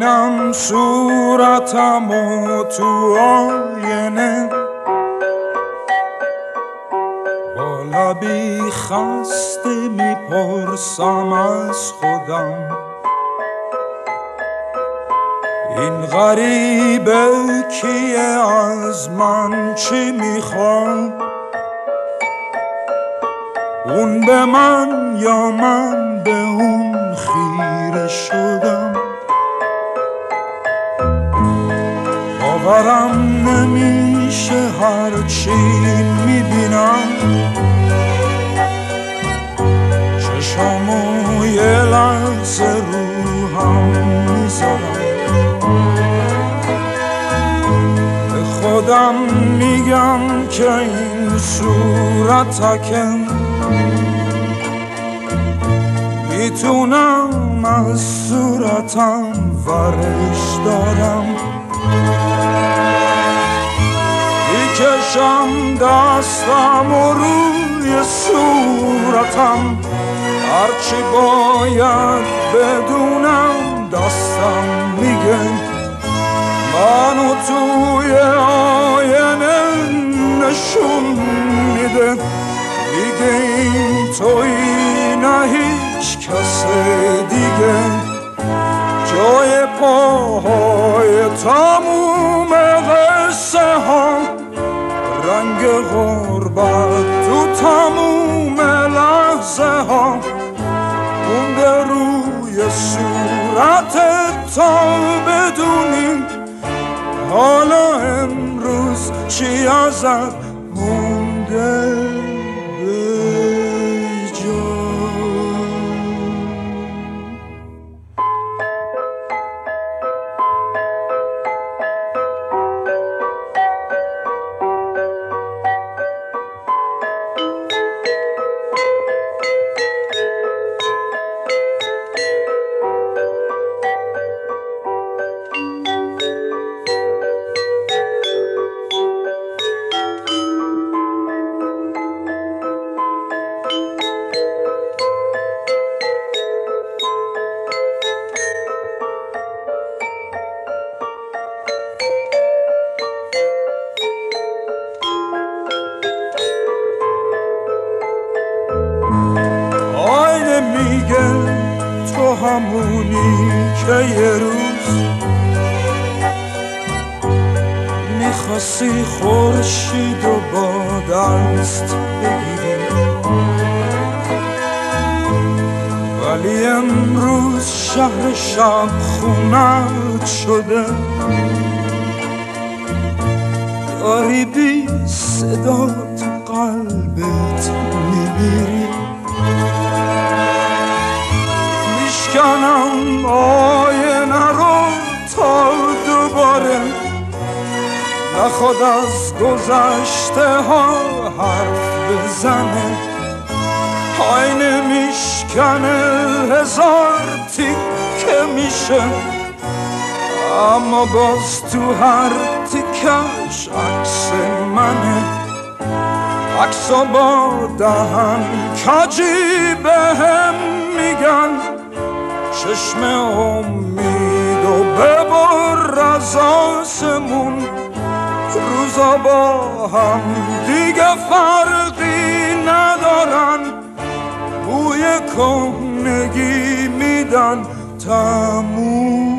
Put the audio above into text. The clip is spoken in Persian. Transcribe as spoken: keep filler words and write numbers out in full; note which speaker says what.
Speaker 1: میبینم صورتم و تو آینه، با لبی خسته میپرسم از خودم این غریبه کیه، از من چی میخواد؟ اون به من یا من به اون خیره شدم. باورم نمیشه هرچی میبینم، چشامو یه لحظه رو هم میذارم، به خودم میگم که این صورتکم میتونم از صورتم ورش دارم، میکشم دستم و روی صورتم، هرچی باید بدونم دستم میگه منو توی آینه نشون میده، دیگه این تویی نه هیچ کس دیگه، جای پاهای تموم قصه ها، رنگ غربت تو تموم لحظه ها، مونده روی صورتت تا بدونی حالا امروز چی ازت مونده به جا. میگه تو همونی که یه روز میخواستی خورشید و با دست بگیری، ولی امروز شهر شب خونت شده، داری بی صدا تو قلبت میمیری، میشکنم آینه رو تا دوباره نخواد از گذشته ها حرف بزنه، آینه میشکنه هزار تیکه میشه، اما باز تو هر تیکش عکس منه، عکسا با دهن کجی بهم میگن چشم امید و ببر از آسمون، روزا با هم دیگه فرقی ندارن، بوی کهنگی میدن تموم.